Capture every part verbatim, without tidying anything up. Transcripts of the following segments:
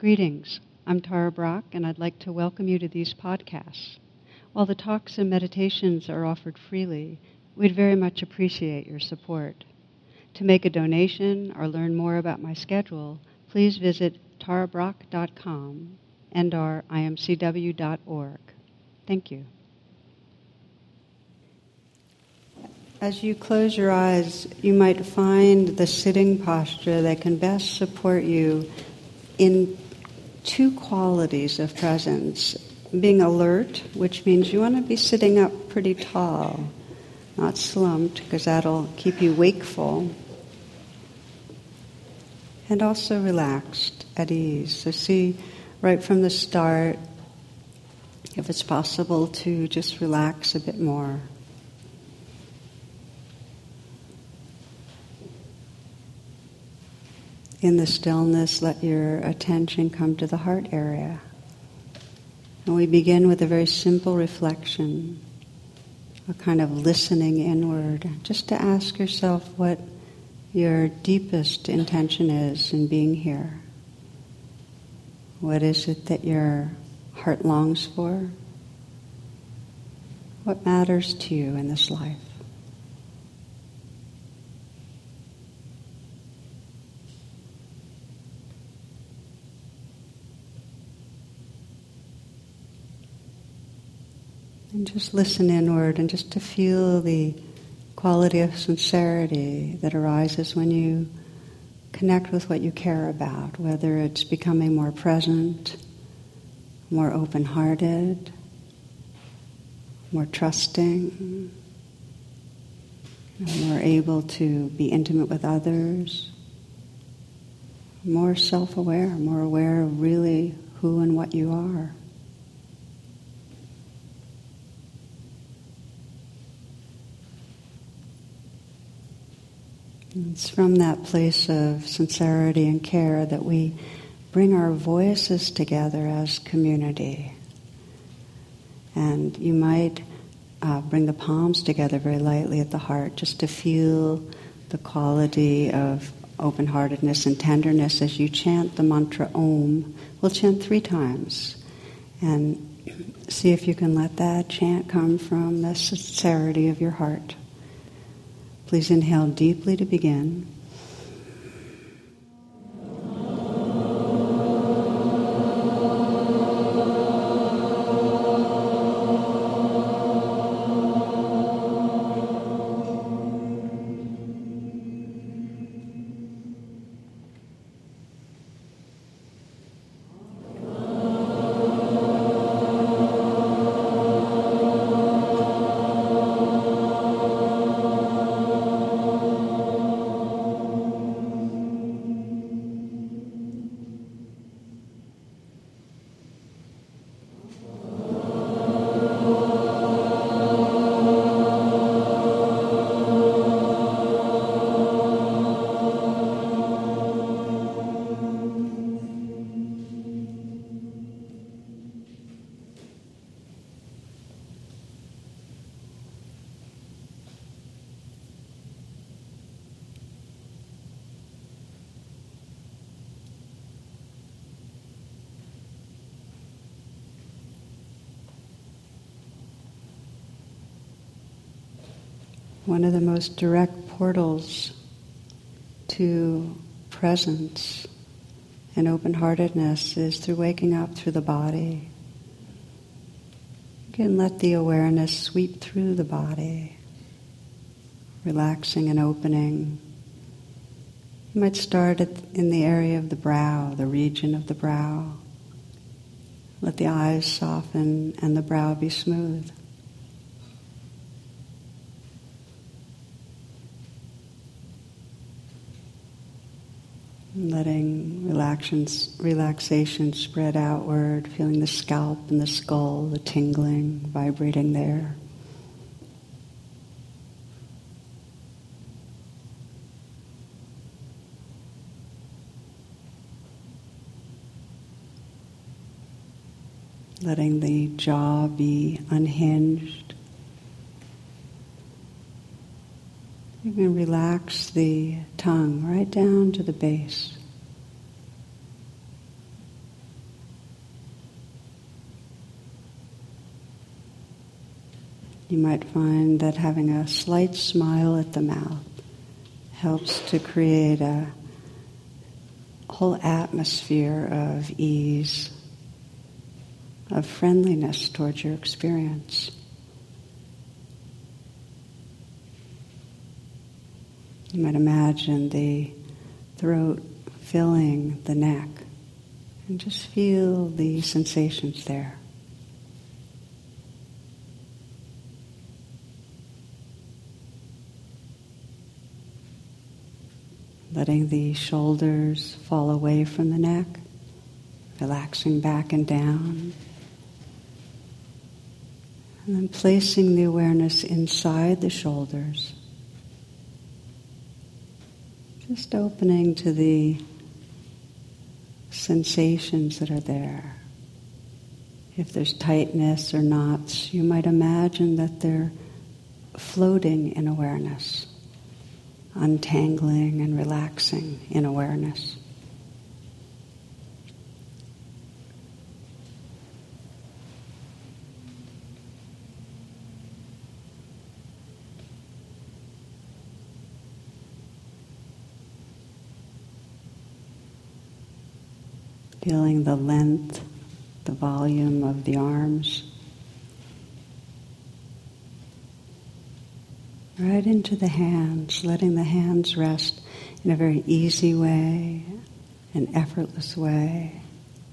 Greetings. I'm Tara Brach, and I'd like to welcome you to these podcasts. While the talks and meditations are offered freely, we'd very much appreciate your support. To make a donation or learn more about my schedule, please visit tara brach dot com and or I M C W dot org. Thank you. As you close your eyes, you might find the sitting posture that can best support you in two qualities of presence. Being alert, which means you want to be sitting up pretty tall, not slumped, because that'll keep you wakeful. And also relaxed, at ease. So see right from the start, if it's possible to just relax a bit more. In the stillness, let your attention come to the heart area. And we begin with a very simple reflection, a kind of listening inward, just to ask yourself what your deepest intention is in being here. What is it that your heart longs for? What matters to you in this life? And just listen inward and just to feel the quality of sincerity that arises when you connect with what you care about, whether it's becoming more present, more open-hearted, more trusting, more able to be intimate with others, more self-aware, more aware of really who and what you are. It's from that place of sincerity and care that we bring our voices together as community. And you might uh, bring the palms together very lightly at the heart just to feel the quality of open-heartedness and tenderness as you chant the mantra Om. We'll chant three times. And see if you can let that chant come from the sincerity of your heart. Please inhale deeply to begin. One of the most direct portals to presence and open-heartedness is through waking up through the body. You can let the awareness sweep through the body, relaxing and opening. You might start at, in the area of the brow, the region of the brow. Let the eyes soften and the brow be smooth. Letting relaxation, relaxation spread outward, feeling the scalp and the skull, the tingling, vibrating there. Letting the jaw be unhinged. You can relax the tongue right down to the base. You might find that having a slight smile at the mouth helps to create a whole atmosphere of ease, of friendliness towards your experience. You might imagine the throat filling the neck and just feel the sensations there. Letting the shoulders fall away from the neck, relaxing back and down. And then placing the awareness inside the shoulders. Just opening to the sensations that are there. If there's tightness or knots, you might imagine that they're floating in awareness. Untangling and relaxing in awareness. Feeling the length, the volume of the arms. Right into the hands, letting the hands rest in a very easy way, an effortless way.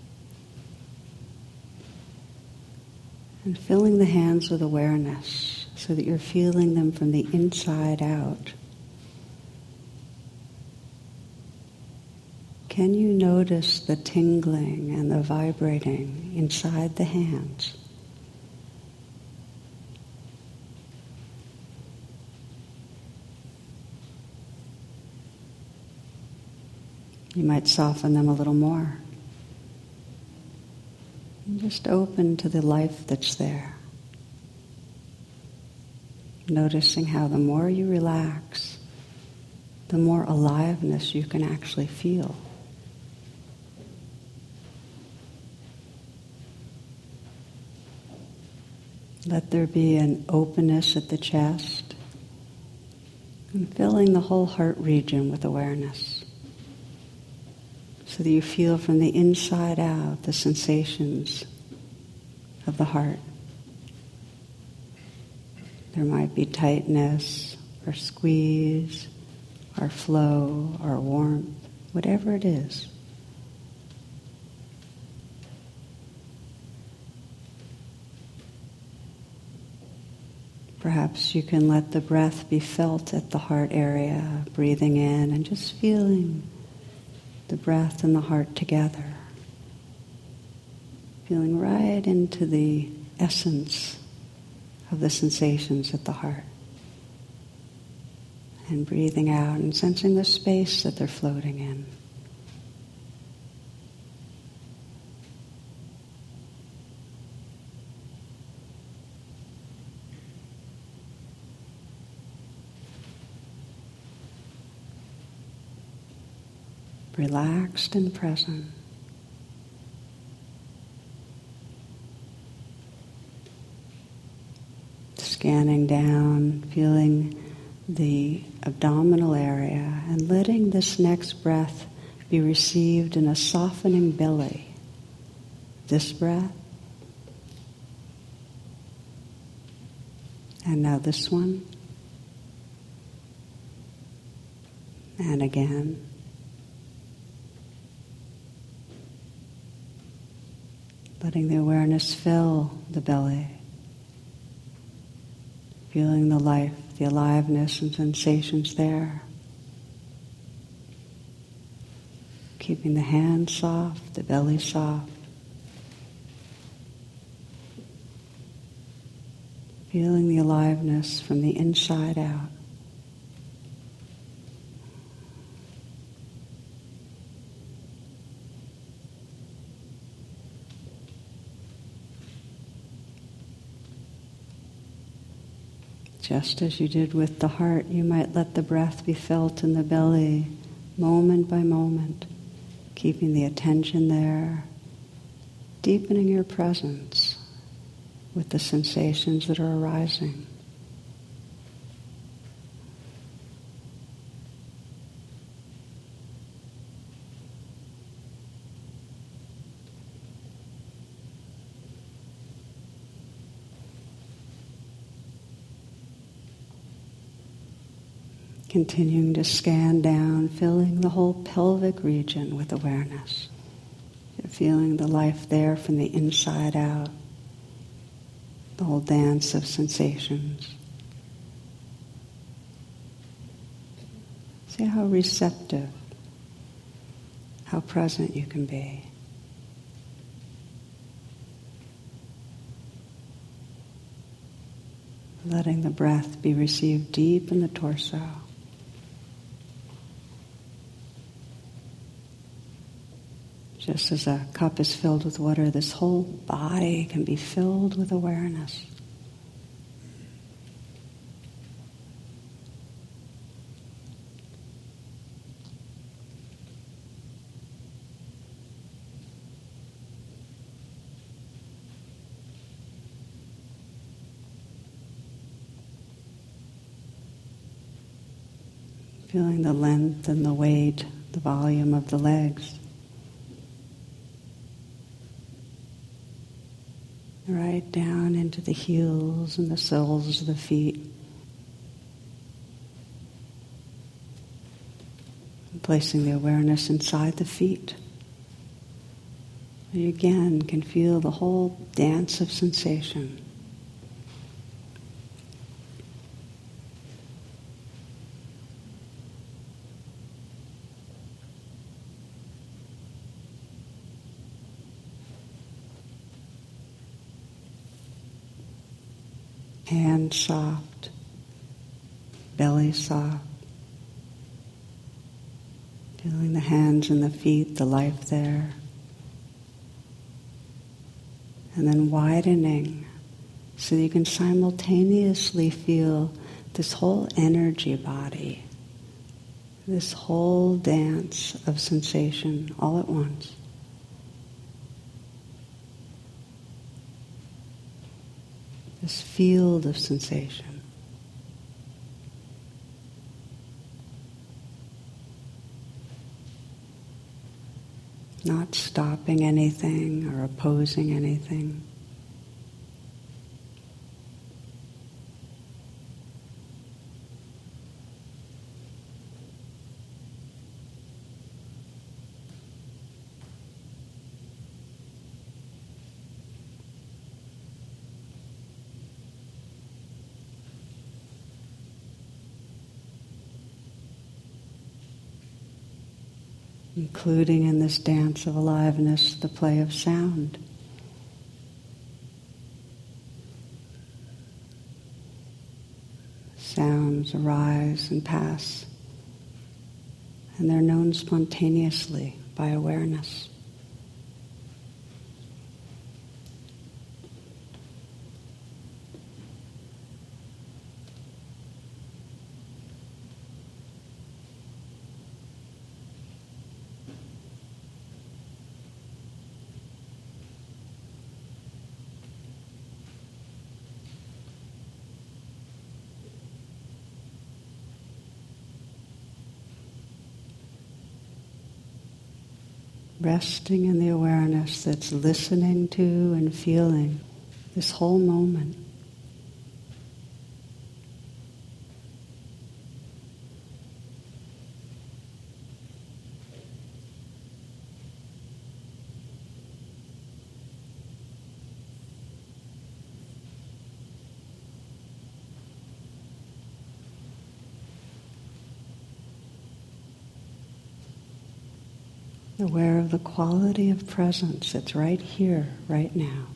And filling the hands with awareness so that you're feeling them from the inside out. Can you notice the tingling and the vibrating inside the hands? You might soften them a little more. And just open to the life that's there. Noticing how the more you relax, the more aliveness you can actually feel. Let there be an openness at the chest and filling the whole heart region with awareness. So that you feel from the inside out the sensations of the heart. There might be tightness or squeeze or flow or warmth, whatever it is. Perhaps you can let the breath be felt at the heart area, breathing in and just feeling the breath and the heart together. Feeling right into the essence of the sensations at the heart. And breathing out and sensing the space that they're floating in. Relaxed and present. Scanning down, feeling the abdominal area and letting this next breath be received in a softening belly. This breath. And now this one. And again. Letting the awareness fill the belly. Feeling the life, the aliveness and sensations there. Keeping the hands soft, the belly soft. Feeling the aliveness from the inside out. Just as you did with the heart, you might let the breath be felt in the belly, moment by moment, keeping the attention there, deepening your presence with the sensations that are arising. Continuing to scan down, filling the whole pelvic region with awareness. You're feeling the life there from the inside out, the whole dance of sensations. See how receptive, how present you can be. Letting the breath be received deep in the torso. Just as a cup is filled with water, this whole body can be filled with awareness. Feeling the length and the weight, the volume of the legs. Right down into the heels and the soles of the feet. And placing the awareness inside the feet. You again can feel the whole dance of sensation. Hands soft, belly soft. Feeling the hands and the feet, the life there. And then widening so that you can simultaneously feel this whole energy body, this whole dance of sensation all at once. This field of sensation. Not stopping anything or opposing anything. Including in this dance of aliveness the play of sound. Sounds arise and pass, and they're known spontaneously by awareness. Resting in the awareness that's listening to and feeling this whole moment. Aware of the quality of presence that's right here, right now.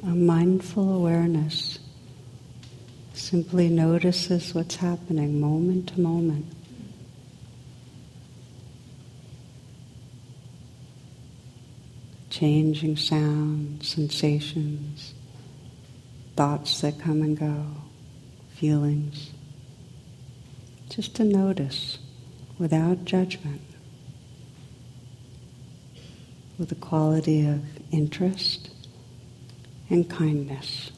a mindful awareness simply notices what's happening moment to moment. Changing sounds, sensations, thoughts that come and go, feelings. Just to notice without judgment, with a quality of interest and kindness.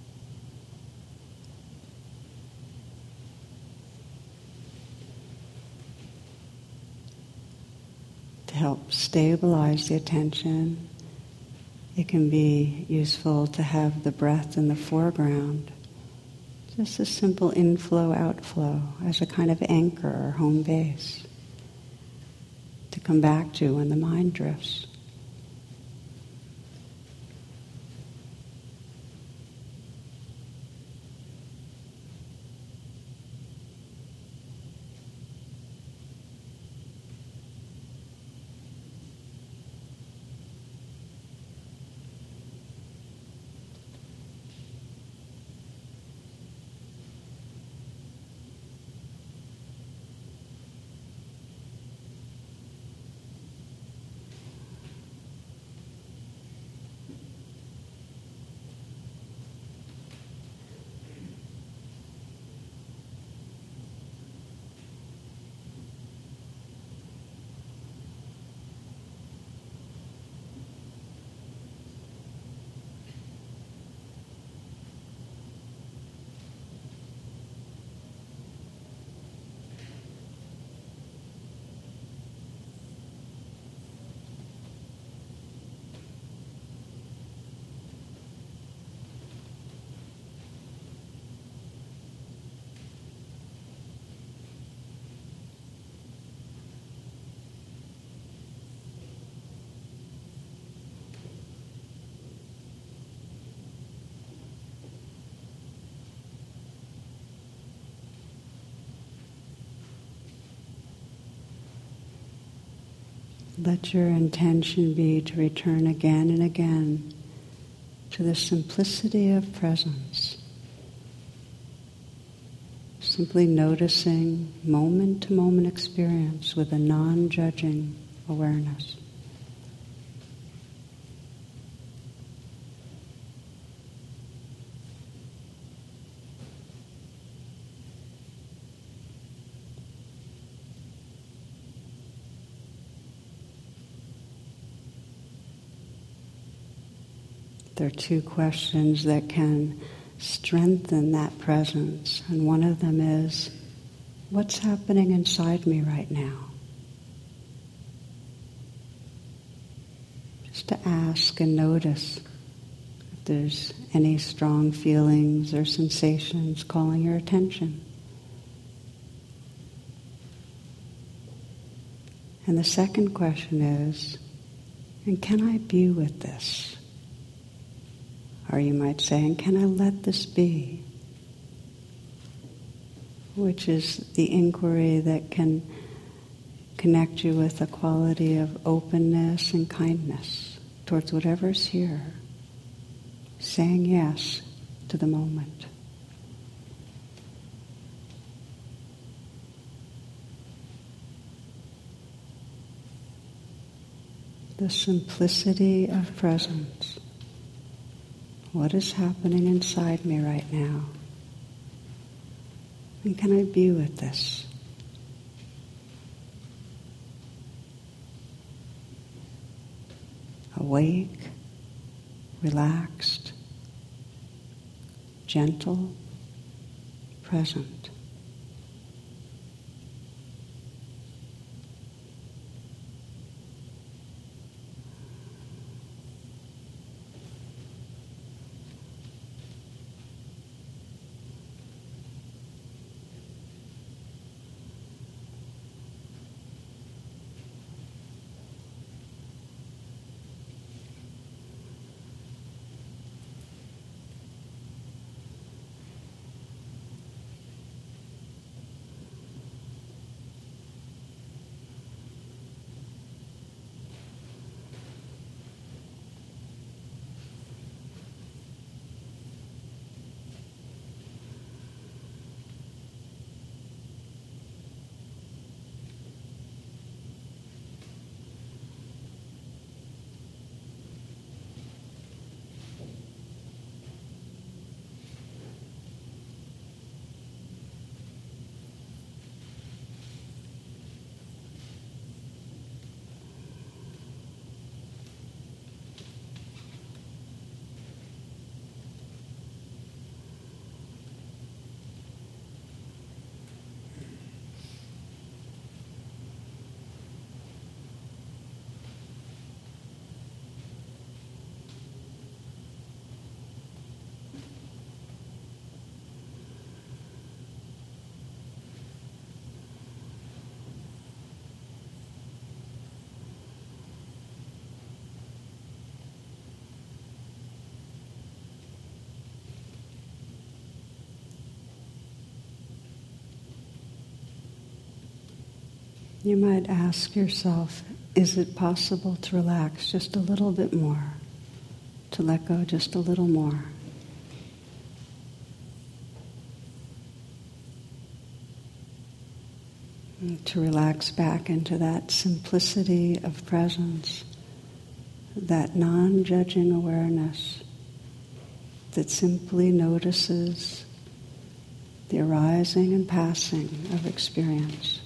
To help stabilize the attention, it can be useful to have the breath in the foreground, just a simple inflow-outflow as a kind of anchor or home base to come back to when the mind drifts. Let your intention be to return again and again to the simplicity of presence. Simply noticing moment-to-moment experience with a non-judging awareness. There are two questions that can strengthen that presence, and one of them is, what's happening inside me right now? Just to ask and notice if there's any strong feelings or sensations calling your attention. And the second question is, and can I be with this? Or you might say, and can I let this be? Which is the inquiry that can connect you with a quality of openness and kindness towards whatever's here. Saying yes to the moment. The simplicity of presence. What is happening inside me right now? And can I be with this? Awake, relaxed, gentle, present. You might ask yourself, is it possible to relax just a little bit more, to let go just a little more? And to relax back into that simplicity of presence, that non-judging awareness that simply notices the arising and passing of experience,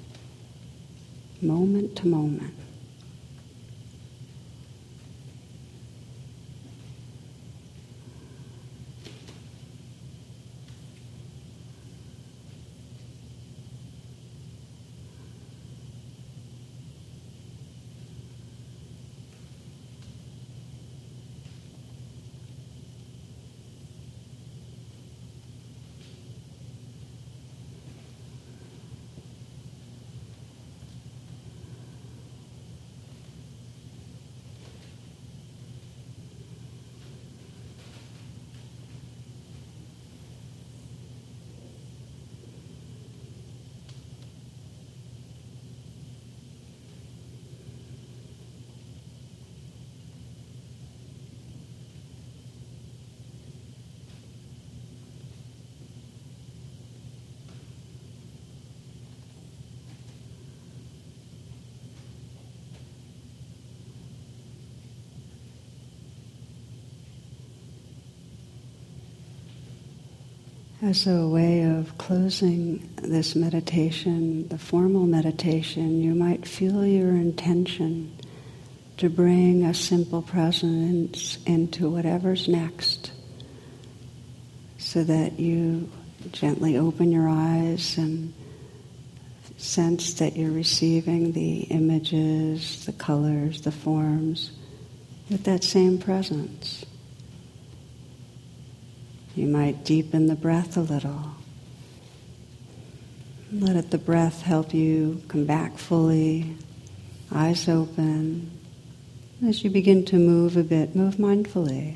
moment to moment. As a way of closing this meditation, the formal meditation, you might feel your intention to bring a simple presence into whatever's next, so that you gently open your eyes and sense that you're receiving the images, the colors, the forms with that same presence. You might deepen the breath a little. Let it, the breath help you come back fully, eyes open. As you begin to move a bit, move mindfully.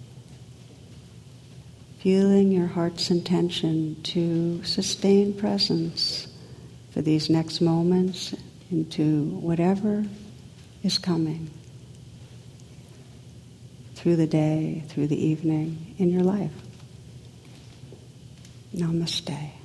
Feeling your heart's intention to sustain presence for these next moments into whatever is coming through the day, through the evening, in your life. Namaste.